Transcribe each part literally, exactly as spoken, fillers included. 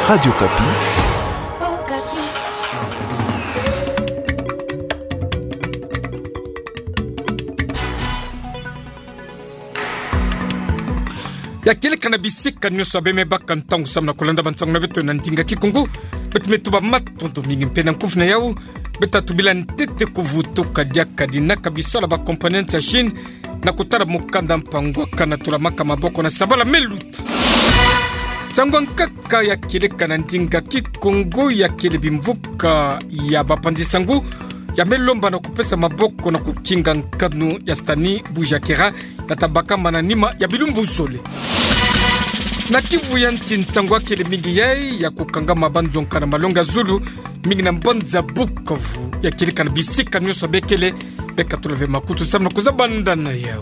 Radio Kapi. Ya kile kanabisika nyoso abeme baka ntangu samna kolanda bantangu na beto na ndinga kikungu bet metuba matondo mingi mpena nkufna yau beta tubila ntete kuvuto kadia kadina kabisola ba component ya Chine na kutara mukanda mpangwa kana tulamaka maboko na sabala meluta Tangwa nkaka ya kile kanandinga kikungu ya kile bimvuka ya bapandisangu ya melomba na kupesa maboko na kukinga nkanu ya stani bujakera na tabaka mananima ya bilumbu sole. Na kivu ya nti ntangwa kele mingi yai ya kukanga mabandzonka na malonga zulu mingi na mbonza Bukavu ya kile kanabisika nyoso bekele beka tulave makutu samna kuzabanda na yao.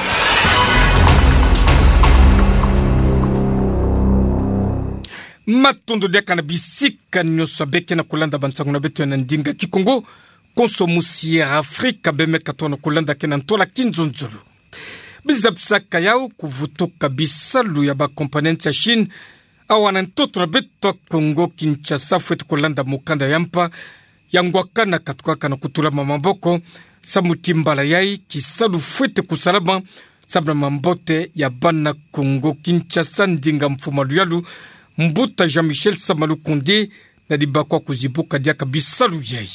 Matondo de kanabisika nyoso beke na kulanda bantangu na betu ya nandinga kikungu konsomusi ya Afrika beme katono kulanda kena ntola kinzonzulu. Bizabsaka yao kuvutoka bisalu ya ba komponenti ya Chine awana ntoto na beto Kongo Kinshasa fwetu kulanda mukanda yampa yangwakana katukaka na kutula mamaboko samutimbala yai kisalu fwete kusalama sabna mambote ya bana Kongo Kinshasa ndinga mfumalu yalu mbuta Jean-Michel Samalu Konde na dibakwa kuzibuka diaka bisalu yai.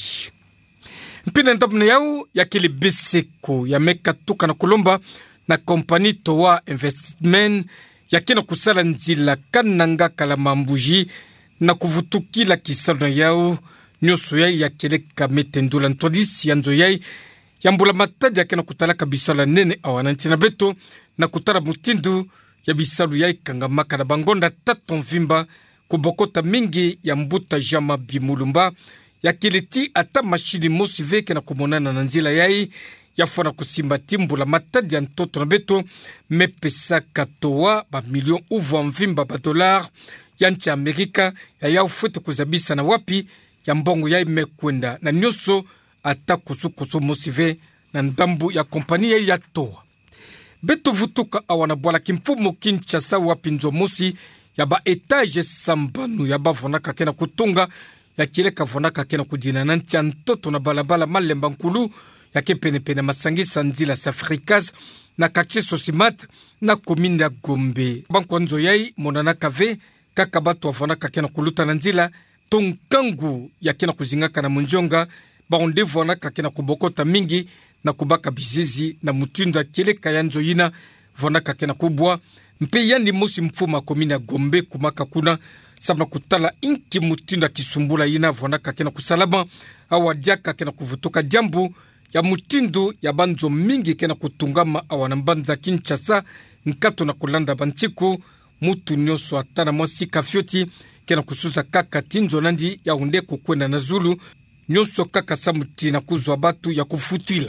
Mpina ndabna yao ya kele beseko ya meka tuka na kulomba na kompani Toa Investment ya kena kusala nzila kananga kala mambuji na kuvutukila kisalo yao nyoso yai ya kele kametendula ntodisi yanzo yai ya mbula matadi ya kena kutalaka bisala nene awanantina beto na kutala mutindu ya bisalu yai kangamaka na bangonda taton vimba kubokota mingi ya mbuta jama bimulumba ya kiliti ata mashini mosi veke na kumonana na nzila yai ya fona kusimba timbula matadi ya ntoto na beto mepesa katoa ba milion uvu mvimba ba dolar ya nchi Amerika ya yao fwete kuzabisa na wapi ya mbongo yai mekwenda na nyoso ata kusukusu mosive na ndambu ya kompania ya Toa. Beto vutuka awana bwala kimfumo Kinshasa wapi nzo mosi ya ba etage sambanu ya ba vonaka kena kutunga ya kile kavonaka kena kudina nanti ya ntoto na balabala malemba nkulu ya kepene pene masangisa nzila Safrikaz na kacheso simat na komine ya Gombe. Banko nzo yai monana kave kaka batu wavonaka kena kuluta na nzila tonkangu ya kena kuzingaka na munjonga baonde vonaka kena kubokota mingi na kubaka bizizi na mutunda kile kayanzo yina vonaka kena kubwa mpe yandi mosi mfuma komine ya Gombe kumaka kuna sabna kutala inki mutunda kisumbula yina vonaka kena kusalama awa diaka kena kuvutoka jambu ya mutindu ya banzo mingi kena kutungama awanambanza Kinshasa nkato na kulanda bantiku mutu nyoso atana mwasi kafyoti kena kusuza kaka tinzo nandi ya unde kukwenda na zulu nyoso kaka samuti na kuzwa batu ya kufutila.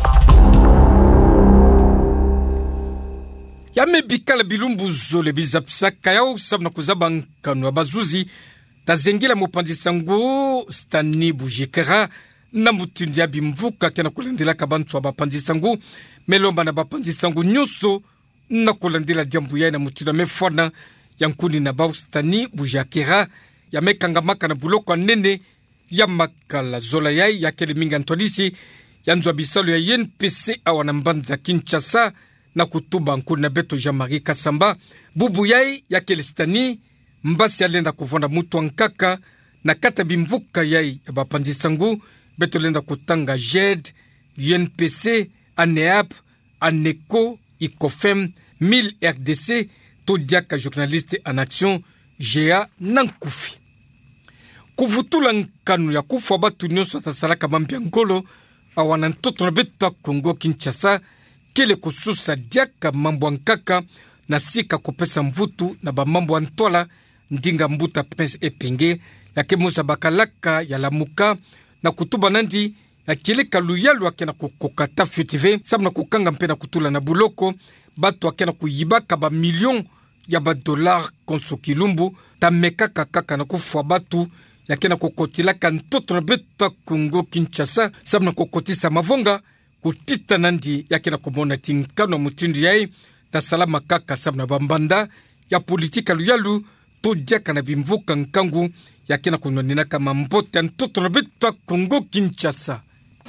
Ya mebikala bilumbu zole bizapsaka yao sabna kuzaba nkanu abazuzi tazengila mupandisangu stani bujikera na mutindi ya bimvuka kena kulandila kabantu wa bapandisangu melomba na bapandisangu nyoso na kulandila jambu ya na mutindi mefona ya nkuni na bao stani bujakera ya mekangamaka na buloko nene ya makala zola yai ya kele minga ntodisi ya nzwa bisalo ya N P C awana mbanza Kinshasa na kutuba nkuni na beto Jean-Marie Kasamba bubu yai ya kele stani mbasi alenda kuvonda mutu wankaka na kata bimvuka yai ya bapandisangu beto lenda kutanga J E D, N P C, ANEAP, ANECO, ICOFEM, mille R D C, Todiaka journaliste en action, G A Nankufi. Kuvutula nkanu ya kufa batu nyoso atasalaka mambia ngolo, awana ntoto na beta Kongo Kinshasa, kele kususa diaka mambo nkaka, na sika kupesa mvutu na ba mambo antola, ndinga mbuta Prince Epenge, ya kemusa bakalaka ya lamuka, na kutuba nandi ya kile kaluyalu akena kukokata futive sabna kukanga mpena kutula na buloko batu akena kuyibaka ba milion ya ba dolar konso kilumbu tameka kaka na kufwa batu yakena kokotila kantoto na beta Kongo Kinshasa sabna kokotisa mavonga kutita nandi yakena kumona tinkano mutindu yai ta salama kaka sabna bambanda ya politika luyalu todiaka na bimvuka nkangu yakena kunonina kama mbote ntoto na betu Kongo Kinshasa.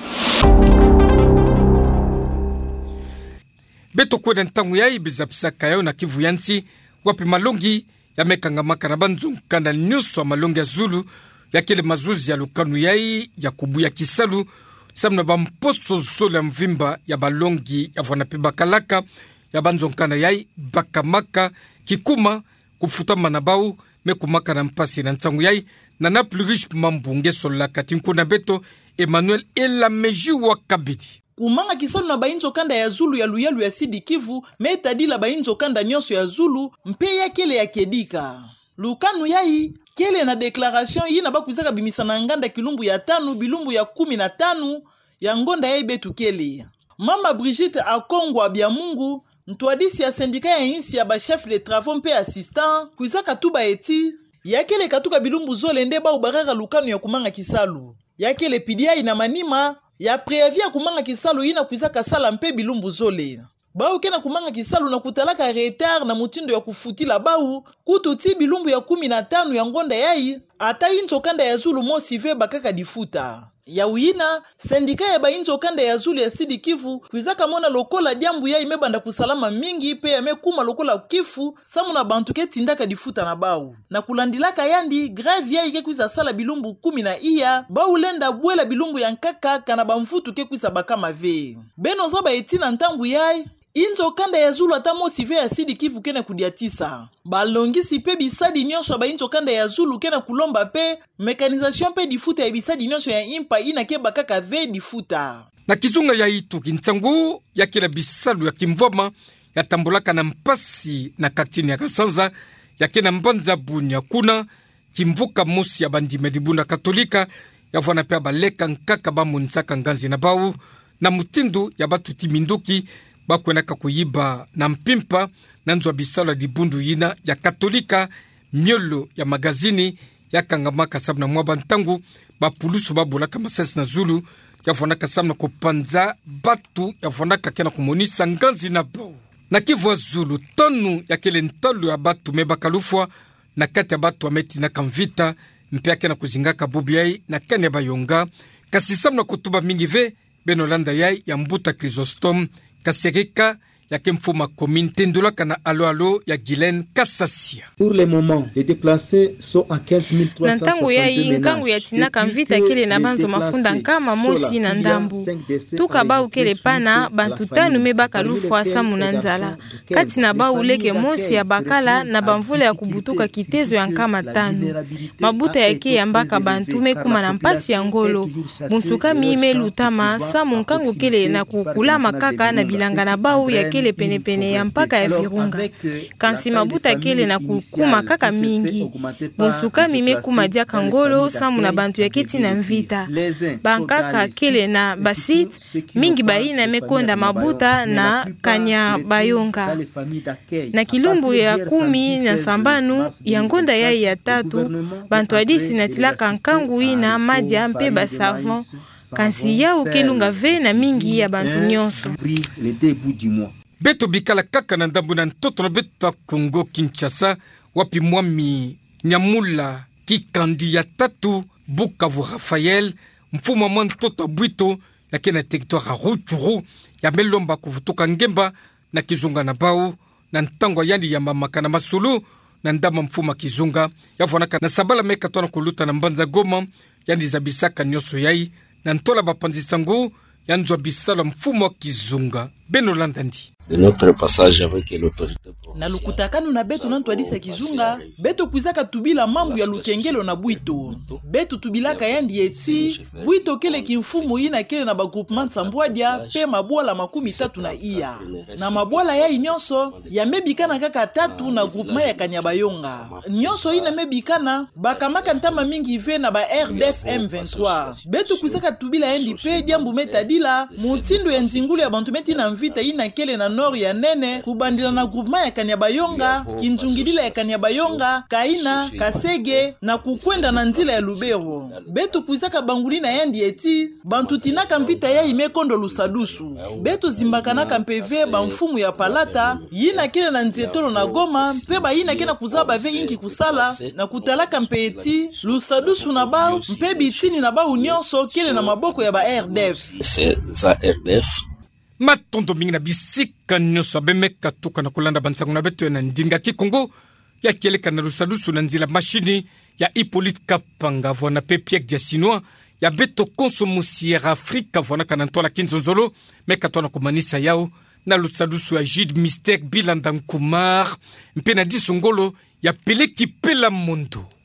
Beto kwenda ntangu yai bizapsaka yao na Kivu yansi wapi malongi ya mekanga makana banzo nkanda nyuso malongi ya Zulu ya kele mazuzi ya lukanu yai ya kubu ya Kisalu samna bamposo zolo ya mvimba ya balongi ya vwanape bakalaka ya banzo nkanda yai bakamaka kikuma kufutama na bau mekumaka na mpasi na ntangu yai na na plus riche mambunge sola katinko na Beto Emmanuel Elameji wa Kabidi. Kumanga Kisalu na bainzo kanda ya Zulu ya Luyalu ya Sidi Kivu metadila bainzo kanda nyonso ya Zulu mpe ya kele ya Kedika. Lukanu yai kele na deklarasyon yina bakuzaka bimisana nganda kilumbu ya tanu bilumbu ya kumi na tanu ya ngonda yai betu kele. Mama Brigitte Akongwa bya Mungu ntwadisi ya sendika ya insi ya ba chef de travaux mpe assistant kuzaka tuba eti ya kele katuka bilumbu zole ndeba ubaraka lukanu ya Kumanga Kisalu. Ya kele pidia ina manima ya preavia Kumanga Kisalu ina kuzaka sala mpe bilumbu zole. Bau kena Kumanga Kisalu na kutalaka retard na mutindo ya kufutila bau kututi bilumbu ya kumi na tano ya ngonda yai ata inzo kanda ya Zulu mosi ve bakaka difuta. Ya uina sendika ya ba inzo kanda ya Zulu ya Sidi Kivu kuzaka mona lokola jambu yai mebanda kusalama mingi pe ya mekuma lokola kifu samu na bantu ketindaka difuta na bau. Na kulandilaka yandi grave yai ke kuza sala bilumbu kumi na iya bau lenda bwela bilumbu ya nkaka kana bamfutu ke kuza bakama ve. Beno zaba etina ntangu yai inzo kanda ya Zulu ata mosi ve ya Sidi Kivu kena kudiatisa. Balongisi pe bisadi nyonso ba inzo kanda ya Zulu kena kulomba pe mekanisation pe difuta ya bisadi nyonso ya impa ina ke bakaka ve difuta. Na kizunga ya itu kintangu ya kila bisalu ya kimvoma ya tambulaka na mpasi na katini ya Kasanza ya kena mbanza bunya kuna kimvuka mosi ya bandi medibunda katolika ya vwana pe baleka nkaka ba munsaka nganzi na bau na mutindu ya batu kiminduki bakwenaka kuyiba na mpimpa na nzwa bisala dibundu yina ya katolika miolo ya magazini ya kangamaka sabna mwaba ntangu bapulusu babulaka masasi na Zulu ya vonaka sabna kupanza batu ya vonaka kena kumonisa nganzi na bo. Na Kivu Zulu tonu ya kele ntalo ya batu mebakalufwa na kati ya batu ameti na kamvita mpe kena kuzingaka bobiai na kene bayonga kasi sabna kutuba mingi ve benolanda yai ya mbuta Chrysostome Kasereka ya kemfuma commune tendolaka na alo alo ya Guylaine Kassasia. Pour le moment, les déplacés sont à quinze mille trois cent soixante-deux Nantangu ya hii nkangu ya tinaka mvita kele na banzo mafunda nkama mosi na ndambu. Tuka bau kele pana bantu tanu mebaka lufu asamu na nzala. Kati na bau leke mosi ya bakala na bamvule ya kubutuka kitezo ya nkama tanu. Mabuta ya ke ya mbaka bantu mekuma na mpasi ya ngolo. Munsuka mime lutama samu nkangu kele na kukula makaka na bilanga na bau ya kele pene pene ya mpaka ya Virunga. Kansi mabuta kele na kukuma kaka mingi. Bonsuka mime kuma dia kangolo samu na bantu ya keti na mvita. Bankaka kele na basit mingi baina mekonda mabuta na kanya bayonga. Na kilumbu ya kumi na sambanu ya ngonda ya ya tatu bantu adisi na tilaka nkangu ina madia mpe basavon. Kansi ya ukelunga ve na mingi ya bantu nyonso. Beto bikala kaka na ndambu na ntoto na beto Kongo Kinshasa wapi mwami Nyamula Kikandi ya tatu Bukavu Rafael mfuma mwa ntoto Bwito ya kena territoire ya Rutshuru ya melomba kuvutuka ngemba na kizunga na bau na ntangwa yandi ya mamaka na masulu na ndama mfuma kizunga ya vonaka na sabala meka tona kuluta na mbanza Goma yandi za bisaka nyoso yai na ntola bapanzisangu ya nzwa bisala mfumo kizunga Benolanda ndi. De notre passage avec l'autorité na lukutakanu na betu nantu adisa kizunga betu kuzaka tubila mambu ya lukengelo na Bwito betu tubilaka yandi eti Bwito kele kimfumu ina kele na bagroupement Sambwadia pe mabwala makumi tatu na iya na mabwala ya inyonso ya mebikana kaka tatu na groupement ya Kanyabayonga nyonso ina mebikana bakamaka ntama mingi ve na ba R D F M vingt-trois betu kuzaka tubila yandi pe diambu metadila mutindo ya nzingulu ya bantu meti na mvita ina kele na nord ya nene kubandila na groupement ya Kanyabayonga, Kinjungilila ya Kanyabayonga, Kaina, Kasege na kukwenda na nzila ya Lubero. Betu kuizaka bangulina yandi eti bantu tinaka mvita ya imekondo lusadusu. Betu zimbakanaka mpeve banfumu ya palata yina kile na nzietolo na Goma mpeba yina kena kuzaba ve inki kusala na kutalaka mpeti lusadusu na bao mpebi tini na bao nyonso kile na maboko ya ba R D F. C'est za R D F. Matondo mingi na bisika nyonso abemeka tuka na kulanda bantangu na betu na ndinga kikongo ya kieleka na lusadusu na nzila mashini ya Hippolyte Kapanga vona pepiek dia sinwa ya beto konsomusiera Afrika vona kanantola kinzonzolo meka tona kumanisa yao na lusadusu ya Jid Mystère Bilanda Nkumar mpena disongolo ya peleki pela mundo.